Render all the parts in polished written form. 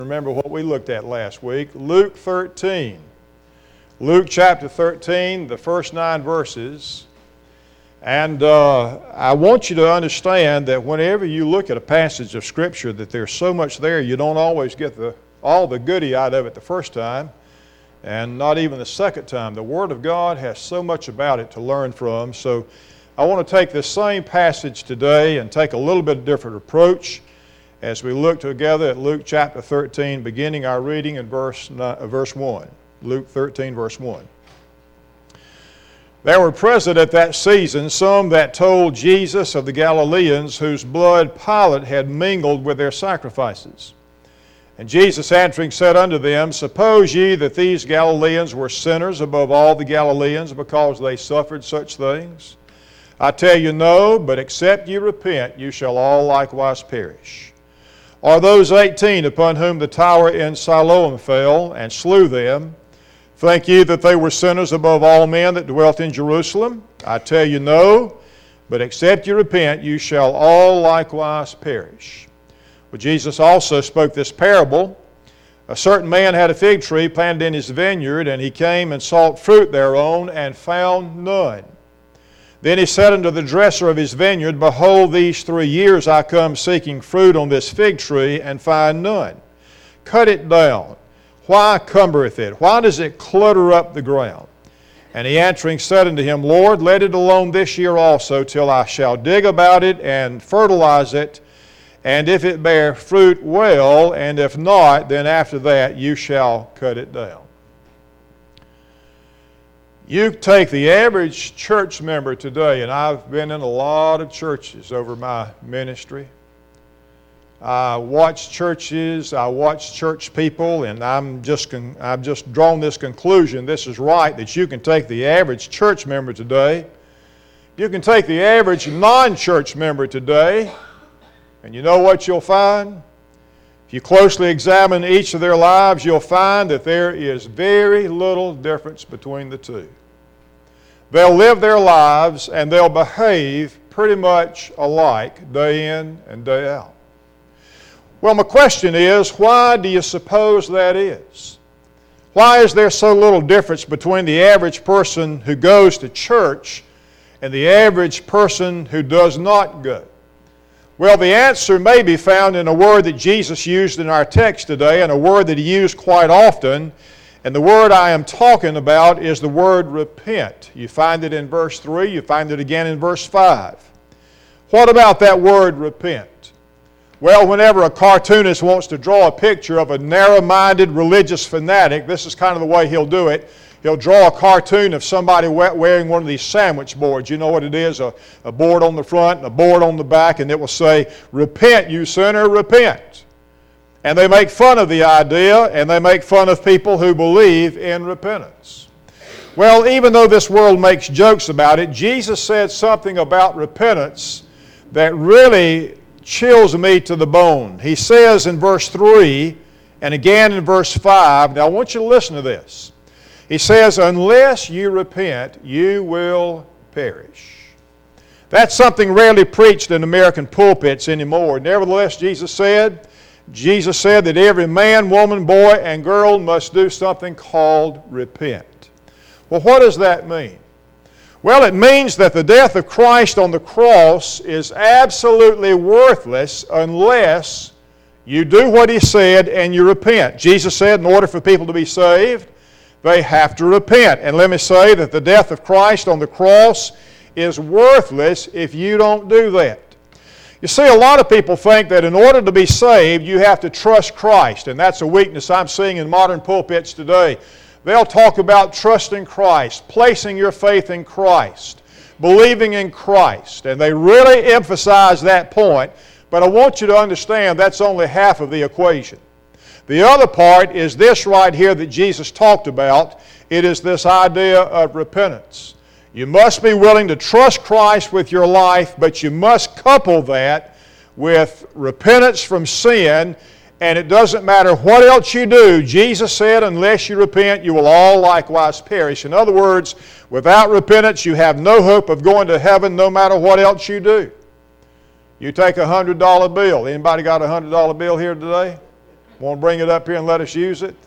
Remember what we looked at last week, Luke 13. Luke chapter 13, the first 9 verses. And I want you to understand that whenever you look at a passage of Scripture, that there's so much there, you don't always get all the goody out of it the first time, and not even the second time. The Word of God has so much about it to learn from. So I want to take this same passage today and take a little bit different approach as we look together at Luke chapter 13, beginning our reading in verse 1. Luke 13, verse 1. There were present at that season some that told Jesus of the Galileans whose blood Pilate had mingled with their sacrifices. And Jesus answering said unto them, Suppose ye that these Galileans were sinners above all the Galileans because they suffered such things? I tell you no, but except ye repent, you shall all likewise perish. Are those 18 upon whom the tower in Siloam fell and slew them, think ye that they were sinners above all men that dwelt in Jerusalem? I tell you no, but except ye repent, you shall all likewise perish. Well, Jesus also spoke this parable. A certain man had a fig tree planted in his vineyard, and he came and sought fruit thereon, and found none. Then he said unto the dresser of his vineyard, Behold, these 3 years I come seeking fruit on this fig tree, and find none. Cut it down. Why cumbereth it? Why does it clutter up the ground? And he answering said unto him, Lord, let it alone this year also, till I shall dig about it and fertilize it. And if it bear fruit, well, and if not, then after that you shall cut it down. You take the average church member today, and I've been in a lot of churches over my ministry. I watch churches, I watch church people, and I've just drawn this conclusion. This is right, that you can take the average church member today. You can take the average non-church member today, and you know what you'll find? If you closely examine each of their lives, you'll find that there is very little difference between the two. They'll live their lives and they'll behave pretty much alike day in and day out. Well, my question is, why do you suppose that is? Why is there so little difference between the average person who goes to church and the average person who does not go? Well, the answer may be found in a word that Jesus used in our text today, and a word that he used quite often. And the word I am talking about is the word repent. You find it in verse 3, you find it again in verse 5. What about that word repent? Well, whenever a cartoonist wants to draw a picture of a narrow-minded religious fanatic, this is kind of the way he'll do it. He'll draw a cartoon of somebody wearing one of these sandwich boards. You know what it is, a board on the front and a board on the back, and it will say, Repent, you sinner, repent. And they make fun of the idea, and they make fun of people who believe in repentance. Well, even though this world makes jokes about it, Jesus said something about repentance that really chills me to the bone. He says in verse 3, and again in verse 5, now I want you to listen to this. He says, Unless you repent, you will perish. That's something rarely preached in American pulpits anymore. Nevertheless, Jesus said that every man, woman, boy, and girl must do something called repent. Well, what does that mean? Well, it means that the death of Christ on the cross is absolutely worthless unless you do what he said and you repent. Jesus said in order for people to be saved, they have to repent. And let me say that the death of Christ on the cross is worthless if you don't do that. You see, a lot of people think that in order to be saved, you have to trust Christ, and that's a weakness I'm seeing in modern pulpits today. They'll talk about trusting Christ, placing your faith in Christ, believing in Christ, and they really emphasize that point, but I want you to understand that's only half of the equation. The other part is this right here that Jesus talked about. It is this idea of repentance. You must be willing to trust Christ with your life, but you must couple that with repentance from sin, and it doesn't matter what else you do. Jesus said, unless you repent, you will all likewise perish. In other words, without repentance, you have no hope of going to heaven no matter what else you do. You take a $100 bill. Anybody got a $100 bill here today? Want to bring it up here and let us use it?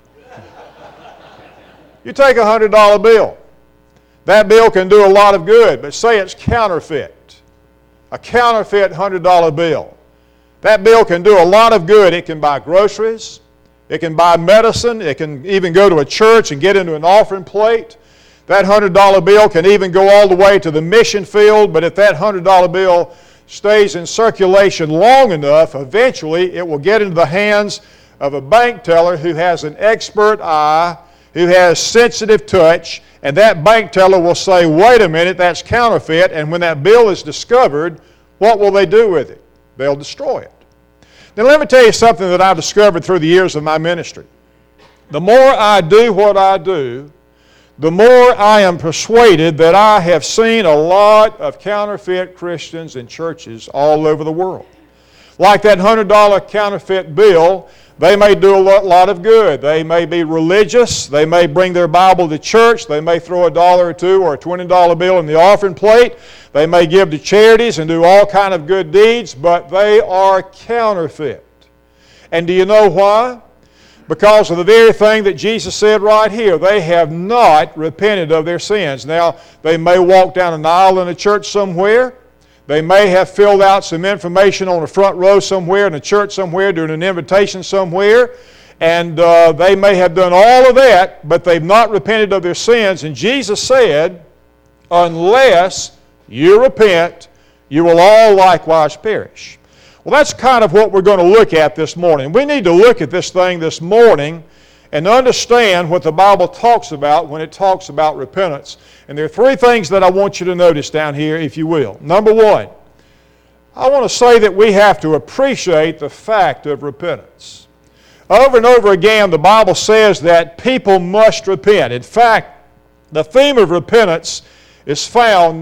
You take a $100 bill. That bill can do a lot of good, but say it's counterfeit. A counterfeit $100 bill. That bill can do a lot of good. It can buy groceries. It can buy medicine. It can even go to a church and get into an offering plate. That $100 bill can even go all the way to the mission field, but if that $100 bill stays in circulation long enough, eventually it will get into the hands of a bank teller who has an expert eye, who has sensitive touch, and that bank teller will say, wait a minute, that's counterfeit, and when that bill is discovered, what will they do with it? They'll destroy it. Now let me tell you something that I've discovered through the years of my ministry. The more I do what I do, the more I am persuaded that I have seen a lot of counterfeit Christians in churches all over the world. Like that $100 counterfeit bill, they may do a lot of good. They may be religious. They may bring their Bible to church. They may throw $1 or $2 or a $20 bill in the offering plate. They may give to charities and do all kind of good deeds, but they are counterfeit. And do you know why? Because of the very thing that Jesus said right here. They have not repented of their sins. Now, they may walk down an aisle in a church somewhere. They may have filled out some information on the front row somewhere in a church somewhere during an invitation somewhere. And they may have done all of that, but they've not repented of their sins. And Jesus said, unless you repent, you will all likewise perish. Well, that's kind of what we're going to look at this morning. We need to look at this thing this morning and understand what the Bible talks about when it talks about repentance. And there are three things that I want you to notice down here, if you will. Number one, I want to say that we have to appreciate the fact of repentance. Over and over again, the Bible says that people must repent. In fact, the theme of repentance is found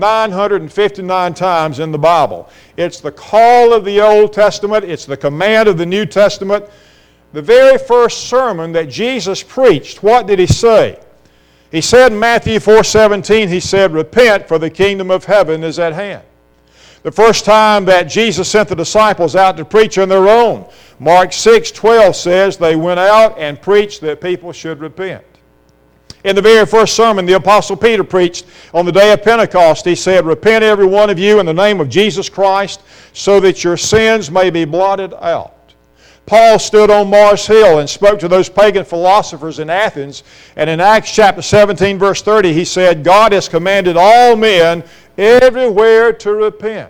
959 times in the Bible. It's the call of the Old Testament. It's the command of the New Testament. The very first sermon that Jesus preached, what did He say? He said in Matthew 4:17, He said, repent, for the kingdom of heaven is at hand. The first time that Jesus sent the disciples out to preach on their own, Mark 6:12 says they went out and preached that people should repent. In the very first sermon the Apostle Peter preached on the day of Pentecost, he said, repent every one of you in the name of Jesus Christ so that your sins may be blotted out. Paul stood on Mars Hill and spoke to those pagan philosophers in Athens, and in Acts chapter 17 verse 30 he said, God has commanded all men everywhere to repent.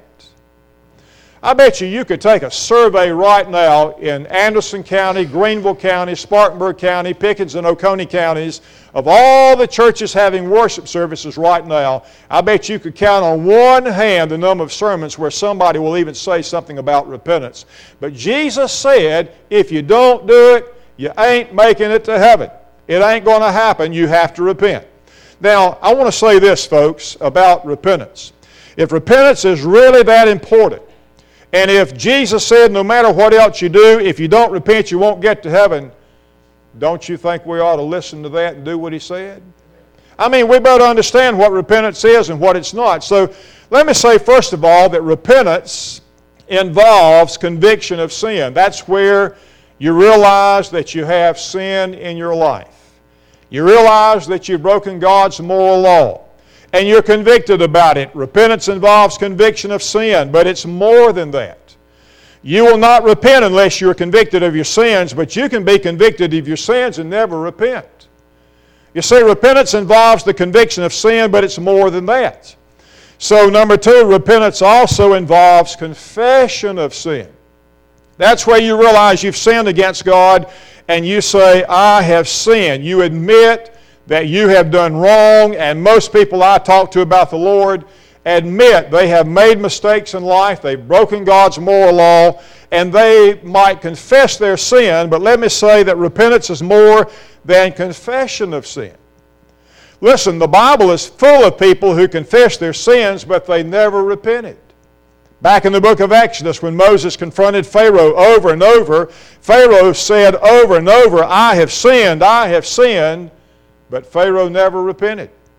I bet you could take a survey right now in Anderson County, Greenville County, Spartanburg County, Pickens and Oconee counties of all the churches having worship services right now. I bet you could count on one hand the number of sermons where somebody will even say something about repentance. But Jesus said, if you don't do it, you ain't making it to heaven. It ain't going to happen. You have to repent. Now, I want to say this, folks, about repentance. If repentance is really that important, and if Jesus said no matter what else you do, if you don't repent, you won't get to heaven, don't you think we ought to listen to that and do what He said? I mean, we better understand what repentance is and what it's not. So let me say first of all that repentance involves conviction of sin. That's where you realize that you have sin in your life. You realize that you've broken God's moral law. And you're convicted about it. Repentance involves conviction of sin, but it's more than that. You will not repent unless you're convicted of your sins, but you can be convicted of your sins and never repent. You see, repentance involves the conviction of sin, but it's more than that. So, number two, repentance also involves confession of sin. That's where you realize you've sinned against God and you say, I have sinned. You admit that you have done wrong, and most people I talk to about the Lord admit they have made mistakes in life, they've broken God's moral law, and they might confess their sin, but let me say that repentance is more than confession of sin. Listen, the Bible is full of people who confess their sins, but they never repented. Back in the book of Exodus, when Moses confronted Pharaoh over and over, Pharaoh said over and over, I have sinned, but Pharaoh never repented.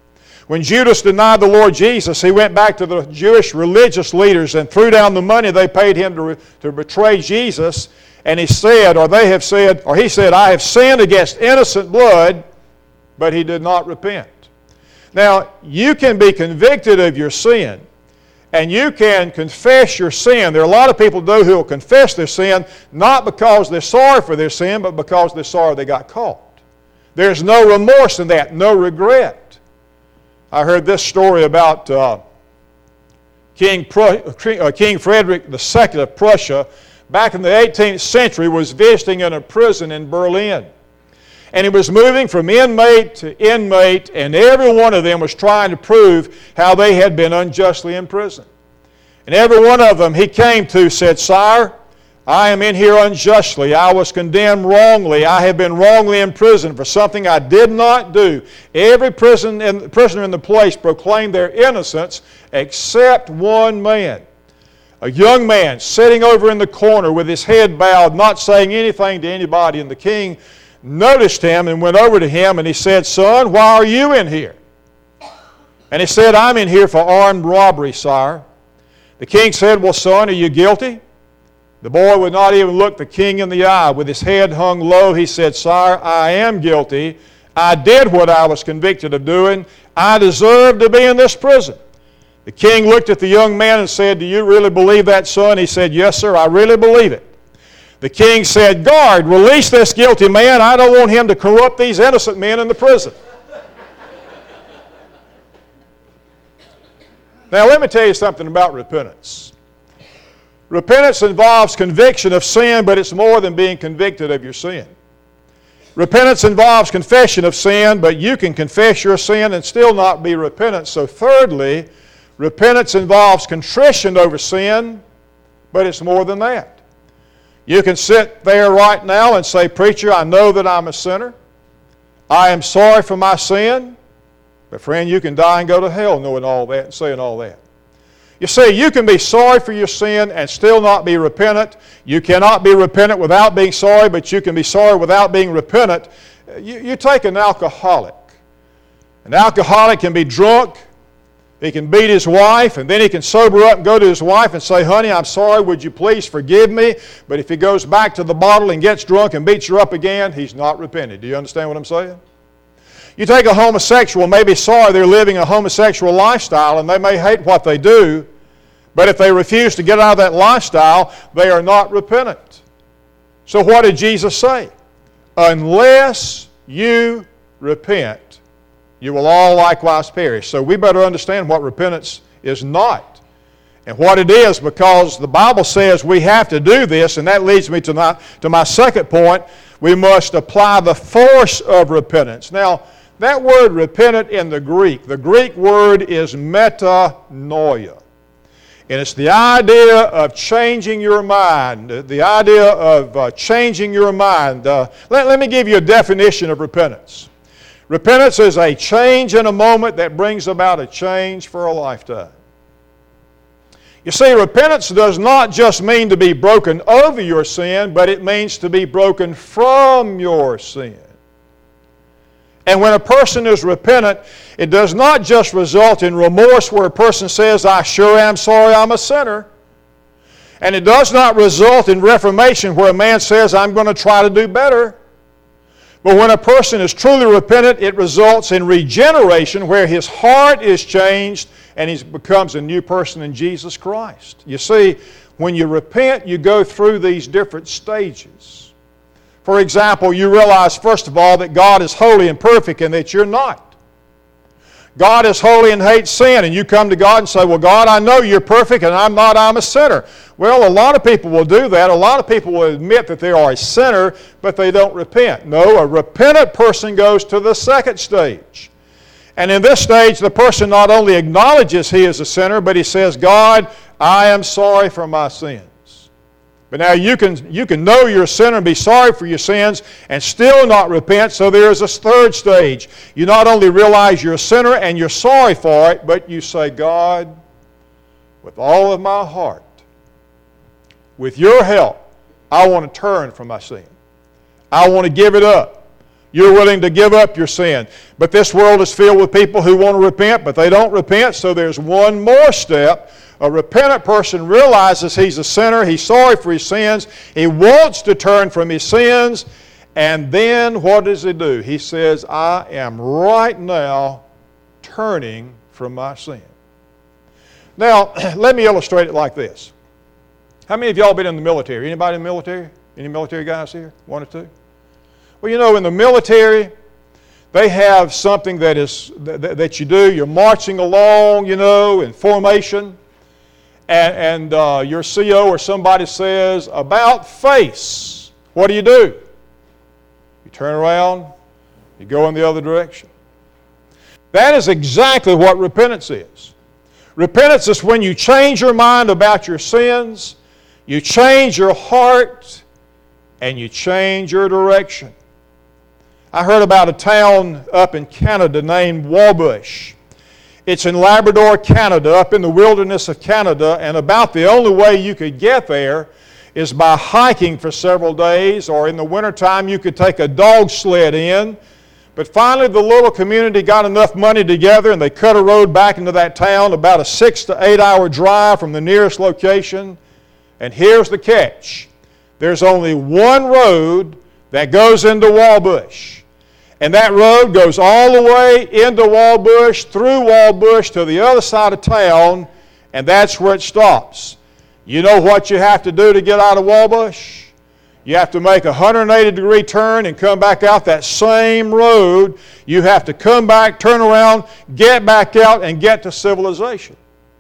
When Judas denied the Lord Jesus, he went back to the Jewish religious leaders and threw down the money they paid him to betray Jesus. And he said, or he said, I have sinned against innocent blood, but he did not repent. Now, you can be convicted of your sin, and you can confess your sin. There are a lot of people who will confess their sin, not because they're sorry for their sin, but because they're sorry they got caught. There's no remorse in that, no regret. I heard this story about King Frederick II of Prussia, back in the 18th century, was visiting in a prison in Berlin. And he was moving from inmate to inmate, and every one of them was trying to prove how they had been unjustly imprisoned. And every one of them he came to said, Sire, I am in here unjustly. I was condemned wrongly. I have been wrongly imprisoned for something I did not do. Every prisoner in the place proclaimed their innocence except one man. A young man sitting over in the corner with his head bowed, not saying anything to anybody. And the king noticed him and went over to him and he said, Son, why are you in here? And he said, I'm in here for armed robbery, sire. The king said, Well, son, are you guilty? The boy would not even look the king in the eye. With his head hung low, he said, Sire, I am guilty. I did what I was convicted of doing. I deserve to be in this prison. The king looked at the young man and said, Do you really believe that, son? He said, Yes, sir, I really believe it. The king said, Guard, release this guilty man. I don't want him to corrupt these innocent men in the prison. Now, let me tell you something about repentance. Repentance involves conviction of sin, but it's more than being convicted of your sin. Repentance involves confession of sin, but you can confess your sin and still not be repentant. So thirdly, repentance involves contrition over sin, but it's more than that. You can sit there right now and say, Preacher, I know that I'm a sinner. I am sorry for my sin. But friend, you can die and go to hell knowing all that and saying all that. You see, you can be sorry for your sin and still not be repentant. You cannot be repentant without being sorry, but you can be sorry without being repentant. You take an alcoholic. An alcoholic can be drunk. He can beat his wife, and then he can sober up and go to his wife and say, Honey, I'm sorry, would you please forgive me? But if he goes back to the bottle and gets drunk and beats her up again, he's not repented. Do you understand what I'm saying? You take a homosexual, maybe sorry they're living a homosexual lifestyle, and they may hate what they do, but if they refuse to get out of that lifestyle, they are not repentant. So what did Jesus say? Unless you repent, you will all likewise perish. So we better understand what repentance is not and what it is, because the Bible says we have to do this, and that leads me to my second point. We must apply the force of repentance. Now, that word repentant in the Greek word is metanoia. And it's the idea of changing your mind, the idea of changing your mind. Let me give you a definition of repentance. Repentance is a change in a moment that brings about a change for a lifetime. You see, repentance does not just mean to be broken over your sin, but it means to be broken from your sin. And when a person is repentant, it does not just result in remorse where a person says, I sure am sorry I'm a sinner. And it does not result in reformation where a man says, I'm going to try to do better. But when a person is truly repentant, it results in regeneration where his heart is changed and he becomes a new person in Jesus Christ. You see, when you repent, you go through these different stages. For example, you realize, first of all, that God is holy and perfect and that you're not. God is holy and hates sin, and you come to God and say, Well, God, I know you're perfect and I'm not, I'm a sinner. Well, a lot of people will do that. A lot of people will admit that they are a sinner, but they don't repent. No, a repentant person goes to the second stage. And in this stage, the person not only acknowledges he is a sinner, but he says, God, I am sorry for my sins. But now you can know you're a sinner and be sorry for your sins and still not repent, so there is a third stage. You not only realize you're a sinner and you're sorry for it, but you say, God, with all of my heart, with your help, I want to turn from my sin. I want to give it up. You're willing to give up your sin. But this world is filled with people who want to repent, but they don't repent, so there's one more step. A repentant person realizes he's a sinner, he's sorry for his sins, he wants to turn from his sins, and then what does he do? He says, I am right now turning from my sin. Now, let me illustrate it like this. How many of y'all been in the military? Anybody in the military? Any military guys here? One or two? Well, you know, in the military, they have something that you do. You're marching along, you know, in formation, and your CO or somebody says, about face. What do? You turn around, you go in the other direction. That is exactly what repentance is. Repentance is when you change your mind about your sins, you change your heart, and you change your direction. I heard about a town up in Canada named Wabush. It's in Labrador, Canada, up in the wilderness of Canada, and about the only way you could get there is by hiking for several days, or in the wintertime you could take a dog sled in. But finally the little community got enough money together and they cut a road back into that town, about a 6 to 8 hour drive from the nearest location. And here's the catch. There's only one road that goes into Wabush. And that road goes all the way into Wabush, through Wabush to the other side of town, and that's where it stops. You know what you have to do to get out of Wabush? You have to make a 180-degree turn and come back out that same road. You have to come back, turn around, get back out, and get to civilization.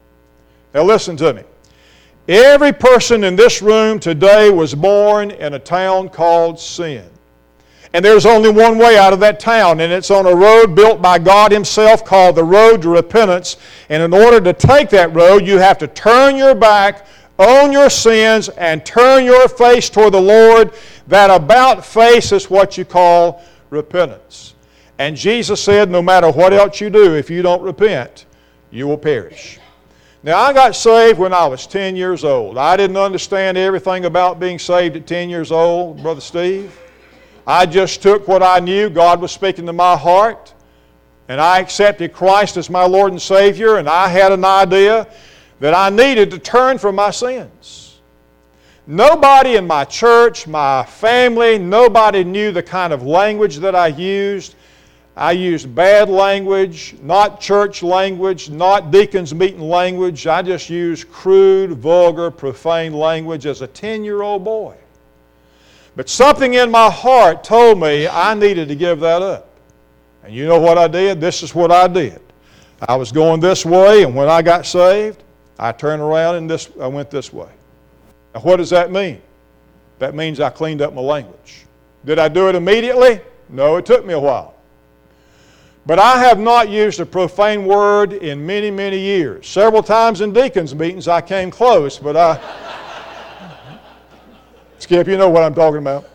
Now listen to me. Every person in this room today was born in a town called sin. And there's only one way out of that town, and it's on a road built by God Himself called the road to repentance. And in order to take that road, you have to turn your back on your sins and turn your face toward the Lord. That about face is what you call repentance. And Jesus said, no matter what else you do, if you don't repent, you will perish. Now, I got saved when I was 10 years old. I didn't understand everything about being saved at 10 years old, Brother Steve. I just took what I knew. God was speaking to my heart, and I accepted Christ as my Lord and Savior, and I had an idea that I needed to turn from my sins. Nobody in my church, my family, nobody knew the kind of language that I used. I used bad language, not church language, not deacons meeting language. I just used crude, vulgar, profane language as a 10-year-old boy. But something in my heart told me I needed to give that up. And you know what I did? This is what I did. I was going this way, and when I got saved, I turned around and I went this way. Now what does that mean? That means I cleaned up my language. Did I do it immediately? No, it took me a while. But I have not used a profane word in many, many years. Several times in deacons' meetings I came close, but Skip, you know what I'm talking about.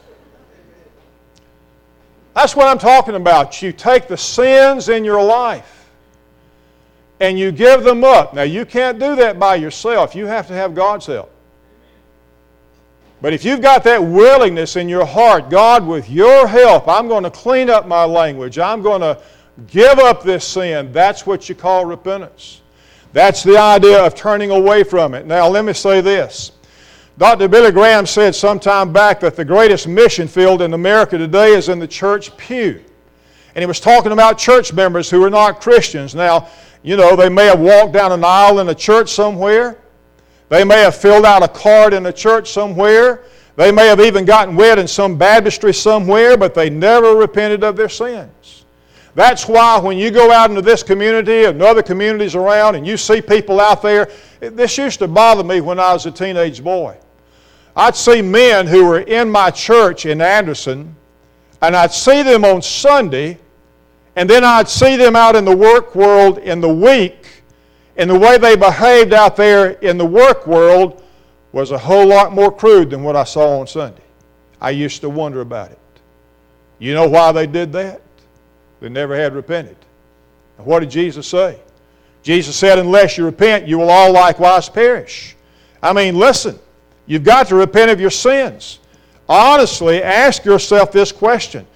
That's what I'm talking about. You take the sins in your life and you give them up. Now, you can't do that by yourself. You have to have God's help. But if you've got that willingness in your heart, God, with your help, I'm going to clean up my language. I'm going to give up this sin. That's what you call repentance. That's the idea of turning away from it. Now, let me say this. Dr. Billy Graham said sometime back that the greatest mission field in America today is in the church pew. And he was talking about church members who are not Christians. Now, you know, they may have walked down an aisle in a church somewhere. They may have filled out a card in a church somewhere. They may have even gotten wet in some baptistry somewhere, but they never repented of their sins. That's why when you go out into this community and other communities around and you see people out there, this used to bother me when I was a teenage boy. I'd see men who were in my church in Anderson, and I'd see them on Sunday, and then I'd see them out in the work world in the week, and the way they behaved out there in the work world was a whole lot more crude than what I saw on Sunday. I used to wonder about it. You know why they did that? They never had repented. And what did Jesus say? Jesus said, unless you repent, you will all likewise perish. I mean, listen. You've got to repent of your sins. Honestly, ask yourself this question.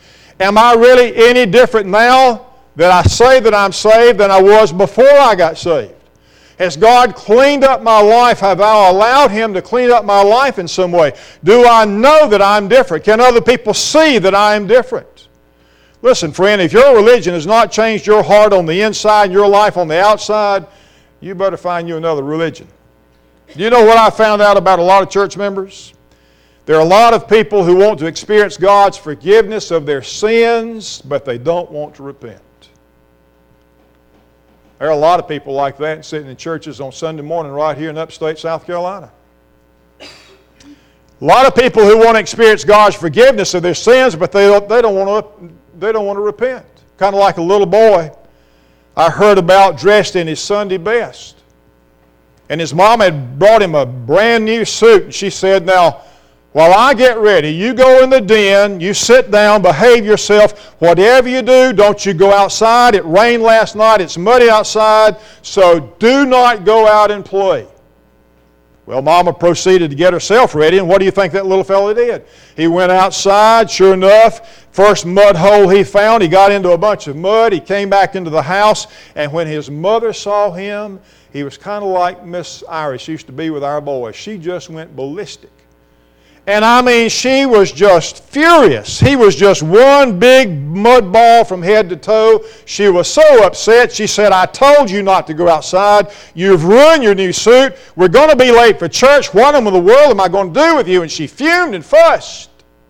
Am I really any different now that I say that I'm saved than I was before I got saved? Has God cleaned up my life? Have I allowed Him to clean up my life in some way? Do I know that I'm different? Can other people see that I am different? Listen, friend, if your religion has not changed your heart on the inside and your life on the outside, you better find you another religion. Do you know what I found out about a lot of church members? There are a lot of people who want to experience God's forgiveness of their sins, but they don't want to repent. There are a lot of people like that sitting in churches on Sunday morning right here in upstate South Carolina. A lot of people who want to experience God's forgiveness of their sins, but they don't want to repent. Kind of like a little boy I heard about dressed in his Sunday best. And his mom had brought him a brand new suit, and she said, "Now, while I get ready, you go in the den, you sit down, behave yourself. Whatever you do, don't you go outside. It rained last night, it's muddy outside, so do not go out and play." Well, Mama proceeded to get herself ready, and what do you think that little fellow did? He went outside, sure enough, first mud hole he found, he got into a bunch of mud, he came back into the house, and when his mother saw him, he was kind of like Miss Iris used to be with our boys. She just went ballistic. And I mean, she was just furious. He was just one big mud ball from head to toe. She was so upset. She said, "I told you not to go outside. You've ruined your new suit. We're going to be late for church. What in the world am I going to do with you?" And she fumed and fussed.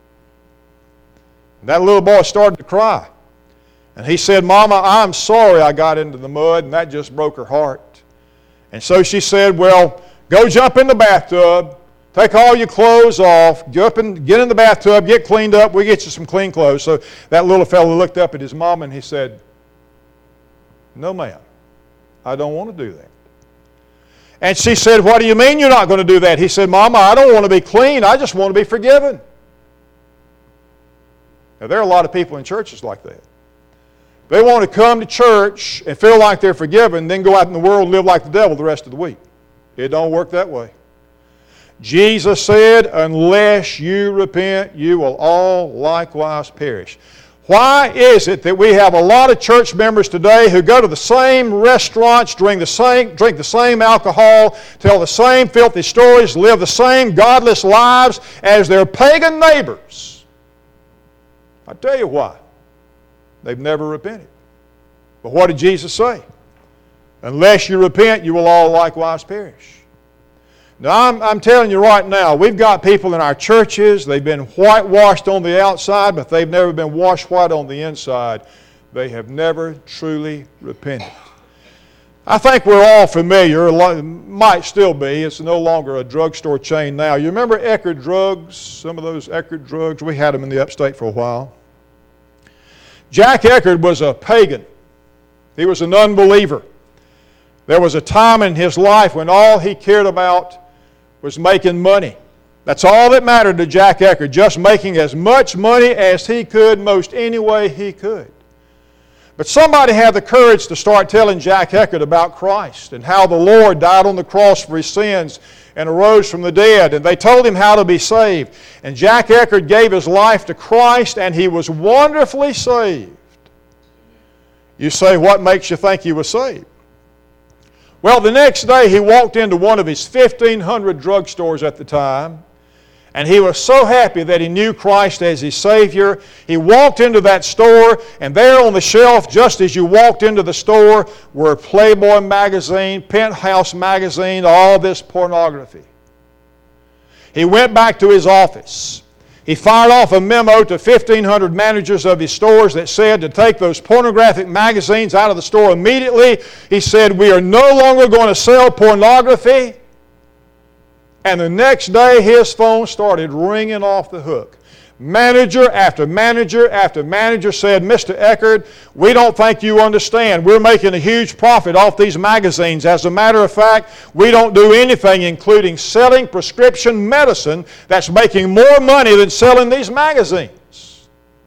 That little boy started to cry. And he said, "Mama, I'm sorry I got into the mud," and that just broke her heart. And so she said, "Well, go jump in the bathtub. Take all your clothes off, get in the bathtub, get cleaned up, we'll get you some clean clothes." So that little fellow looked up at his mom and he said, "No, ma'am, I don't want to do that." And she said, "What do you mean you're not going to do that?" He said, "Mama, I don't want to be clean, I just want to be forgiven." Now, there are a lot of people in churches like that. They want to come to church and feel like they're forgiven, then go out in the world and live like the devil the rest of the week. It don't work that way. Jesus said, "Unless you repent, you will all likewise perish." Why is it that we have a lot of church members today who go to the same restaurants, drink the same alcohol, tell the same filthy stories, live the same godless lives as their pagan neighbors? I tell you why. They've never repented. But what did Jesus say? "Unless you repent, you will all likewise perish." Now, I'm telling you right now, we've got people in our churches, they've been whitewashed on the outside, but they've never been washed white on the inside. They have never truly repented. I think we're all familiar, might still be, it's no longer a drugstore chain now. You remember Eckerd Drugs, some of those Eckerd Drugs? We had them in the upstate for a while. Jack Eckerd was a pagan. He was an unbeliever. There was a time in his life when all he cared about was making money. That's all that mattered to Jack Eckerd, just making as much money as he could, most any way he could. But somebody had the courage to start telling Jack Eckerd about Christ and how the Lord died on the cross for his sins and arose from the dead, and they told him how to be saved. And Jack Eckerd gave his life to Christ, and he was wonderfully saved. You say, what makes you think he was saved? Well, the next day he walked into one of his 1,500 drugstores at the time, and he was so happy that he knew Christ as his Savior. He walked into that store, and there on the shelf, just as you walked into the store, were Playboy magazine, Penthouse magazine, all this pornography. He went back to his office. He fired off a memo to 1,500 managers of his stores that said to take those pornographic magazines out of the store immediately. He said, "We are no longer going to sell pornography." And the next day his phone started ringing off the hook. Manager after manager after manager said, "Mr. Eckerd, we don't think you understand. We're making a huge profit off these magazines. As a matter of fact, we don't do anything including selling prescription medicine that's making more money than selling these magazines."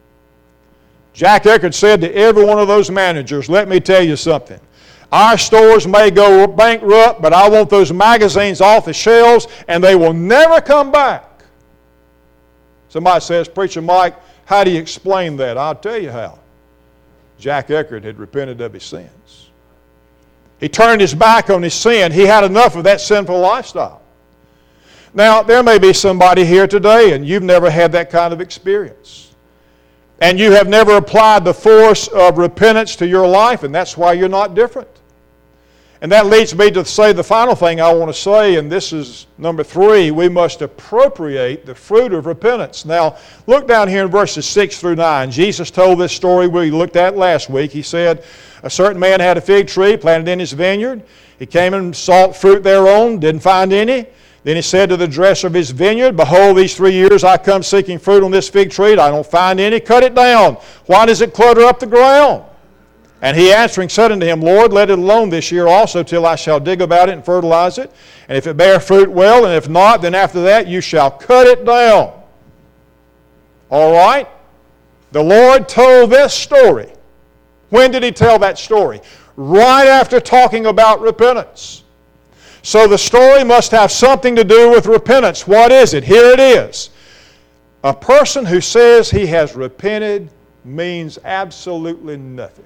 Jack Eckerd said to every one of those managers, "Let me tell you something. Our stores may go bankrupt, but I want those magazines off the shelves, and they will never come back." Somebody says, "Preacher Mike, How do you explain that? I'll tell you how. Jack Eckert had repented of his sins. He turned his back on his sin. He had enough of that sinful lifestyle. Now, there may be somebody here today and you've never had that kind of experience. And you have never applied the force of repentance to your life, and that's why you're not different. And that leads me to say the final thing I want to say, and this is number 3. We must appropriate the fruit of repentance. Now, look down here in verses 6 through 9. Jesus told this story we looked at last week. He said, a certain man had a fig tree planted in his vineyard. He came and sought fruit thereon, didn't find any. Then he said to the dresser of his vineyard, behold, these 3 years I come seeking fruit on this fig tree. I don't find any. Cut it down. Why does it clutter up the ground? And he answering said unto him, Lord, let it alone this year also till I shall dig about it and fertilize it. And if it bear fruit, well, and if not, then after that you shall cut it down. All right? The Lord told this story. When did he tell that story? Right after talking about repentance. So the story must have something to do with repentance. What is it? Here it is. A person who says he has repented means absolutely nothing.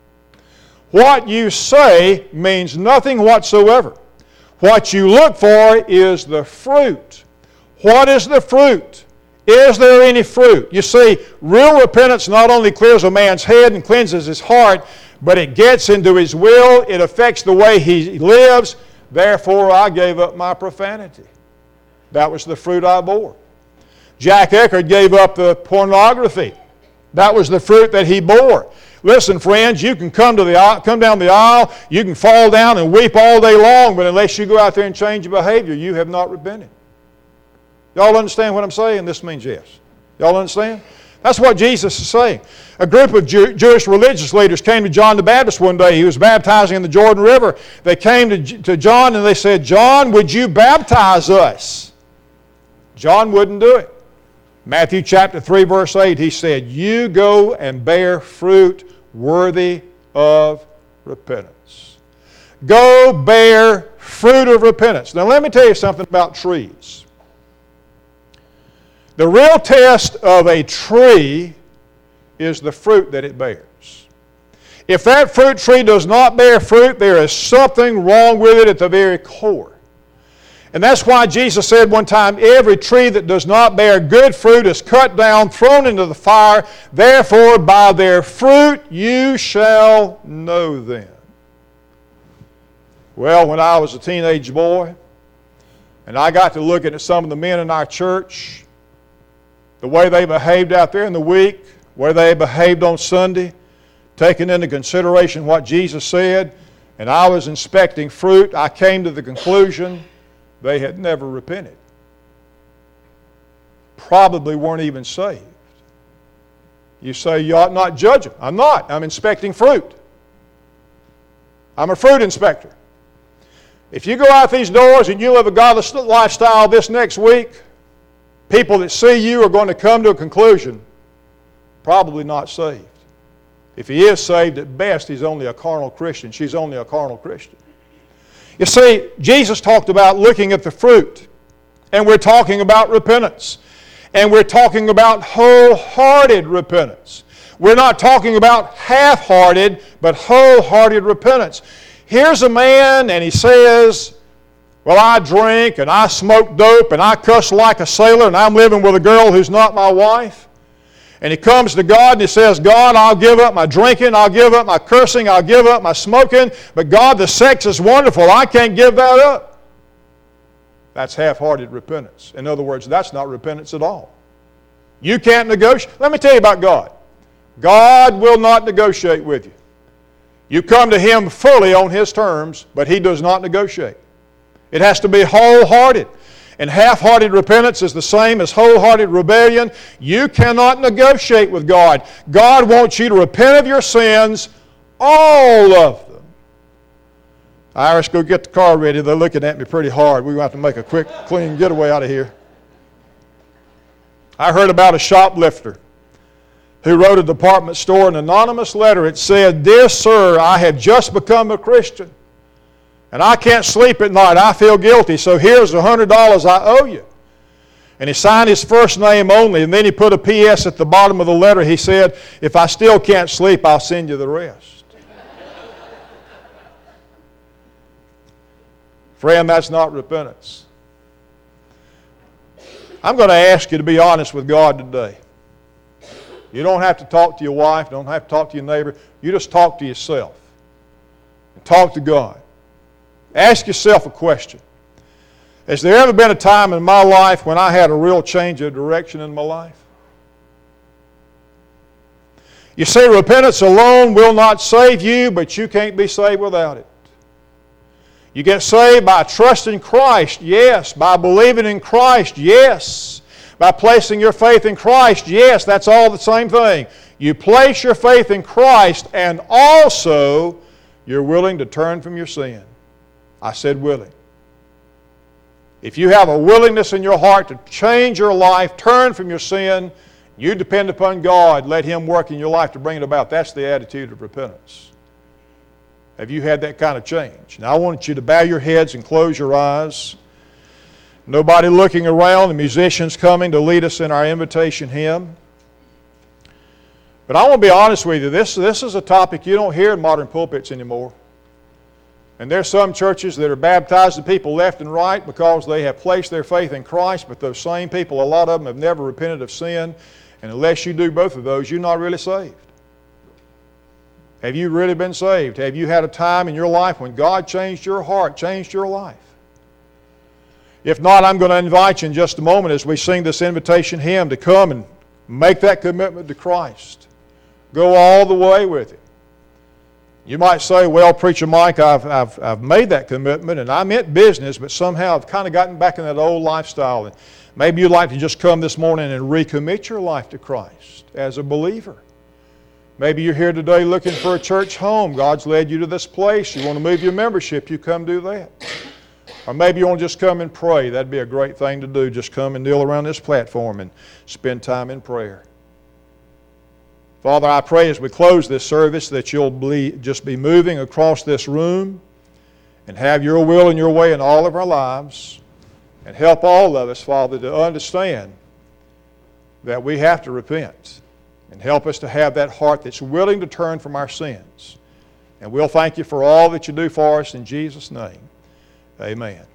What you say means nothing whatsoever. What you look for is the fruit. What is the fruit? Is there any fruit? You see, real repentance not only clears a man's head and cleanses his heart, but it gets into his will. It affects the way he lives. Therefore, I gave up my profanity. That was the fruit I bore. Jack Eckert gave up the pornography. That was the fruit that he bore. Listen, friends, you can come down the aisle, you can fall down and weep all day long, but unless you go out there and change your behavior, you have not repented. Y'all understand what I'm saying? This means yes. Y'all understand? That's what Jesus is saying. A group of Jewish religious leaders came to John the Baptist one day. He was baptizing in the Jordan River. They came to John and they said, John, would you baptize us? John wouldn't do it. Matthew chapter 3, verse 8, he said, you go and bear fruit worthy of repentance. Go bear fruit of repentance. Now let me tell you something about trees. The real test of a tree is the fruit that it bears. If that fruit tree does not bear fruit, there is something wrong with it at the very core. And that's why Jesus said one time, every tree that does not bear good fruit is cut down, thrown into the fire. Therefore, by their fruit you shall know them. Well, when I was a teenage boy, and I got to looking at some of the men in our church, the way they behaved out there in the week, where they behaved on Sunday, taking into consideration what Jesus said, and I was inspecting fruit, I came to the conclusion they had never repented. Probably weren't even saved. You say you ought not judge them. I'm not. I'm inspecting fruit. I'm a fruit inspector. If you go out these doors and you live a godless lifestyle this next week, people that see you are going to come to a conclusion, probably not saved. If he is saved, at best, he's only a carnal Christian. She's only a carnal Christian. You see, Jesus talked about looking at the fruit, and we're talking about repentance, and we're talking about wholehearted repentance. We're not talking about half-hearted, but wholehearted repentance. Here's a man, and he says, well, I drink, and I smoke dope, and I cuss like a sailor, and I'm living with a girl who's not my wife. And he comes to God and he says, God, I'll give up my drinking, I'll give up my cursing, I'll give up my smoking, but God, the sex is wonderful. I can't give that up. That's half-hearted repentance. In other words, that's not repentance at all. You can't negotiate. Let me tell you about God. God will not negotiate with you. You come to Him fully on His terms, but He does not negotiate. It has to be wholehearted. And half-hearted repentance is the same as wholehearted rebellion. You cannot negotiate with God. God wants you to repent of your sins, all of them. Iris, go get the car ready. They're looking at me pretty hard. We're going to have to make a quick, clean getaway out of here. I heard about a shoplifter who wrote a department store an anonymous letter. It said, Dear Sir, I have just become a Christian. And I can't sleep at night. I feel guilty, so here's $100 I owe you. And he signed his first name only, and then he put a P.S. at the bottom of the letter. He said, "If I still can't sleep, I'll send you the rest." Friend, that's not repentance. I'm going to ask you to be honest with God today. You don't have to talk to your wife, don't have to talk to your neighbor. You just talk to yourself. And talk to God. Ask yourself a question. Has there ever been a time in my life when I had a real change of direction in my life? You see, repentance alone will not save you, but you can't be saved without it. You get saved by trusting Christ, yes. By believing in Christ, yes. By placing your faith in Christ, yes. That's all the same thing. You place your faith in Christ, and also you're willing to turn from your sin. I said willing. If you have a willingness in your heart to change your life, turn from your sin, you depend upon God, let Him work in your life to bring it about. That's the attitude of repentance. Have you had that kind of change? Now I want you to bow your heads and close your eyes. Nobody looking around, the musicians coming to lead us in our invitation hymn. But I want to be honest with you, this is a topic you don't hear in modern pulpits anymore. And there's some churches that are baptizing people left and right because they have placed their faith in Christ, but those same people, a lot of them have never repented of sin, and unless you do both of those, you're not really saved. Have you really been saved? Have you had a time in your life when God changed your heart, changed your life? If not, I'm going to invite you in just a moment as we sing this invitation hymn to come and make that commitment to Christ. Go all the way with it. You might say, "Well, Preacher Mike, I've made that commitment and I meant business, but somehow I've kind of gotten back in that old lifestyle." And maybe you'd like to just come this morning and recommit your life to Christ as a believer. Maybe you're here today looking for a church home. God's led you to this place. You want to move your membership, you come do that. Or maybe you want to just come and pray. That'd be a great thing to do. Just come and kneel around this platform and spend time in prayer. Father, I pray as we close this service that you'll just be moving across this room and have your will and your way in all of our lives, and help all of us, Father, to understand that we have to repent, and help us to have that heart that's willing to turn from our sins. And we'll thank you for all that you do for us in Jesus' name. Amen.